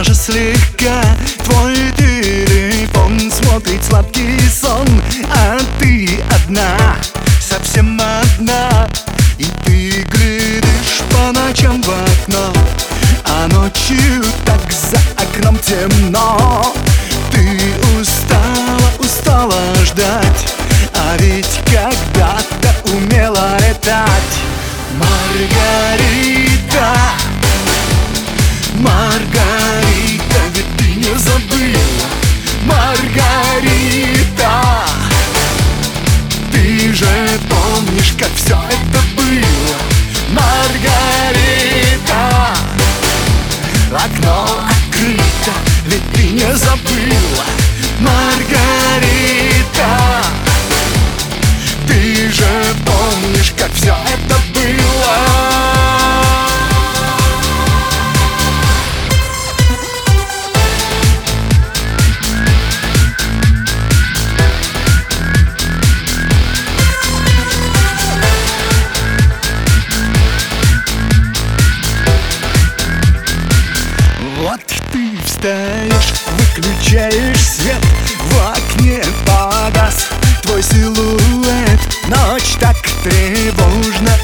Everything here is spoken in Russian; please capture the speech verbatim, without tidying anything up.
даже слегка. Твой телефон смотрит сладкий сон, а ты одна, совсем одна. И ты глядишь по ночам в окно, а ночью так за окном темно. Ты устала, устала ждать, а ведь когда-то умела летать. Маргарита, Маргарита, ведь ты не забыла. Маргарита, ты же помнишь, как все это было. Маргарита, окно открыто, ведь ты не забыла. Маргарита, ты же помнишь, как все это было. Вот ты встаешь, выключаешь свет, в окне погас твой силуэт. Ночь так тревожно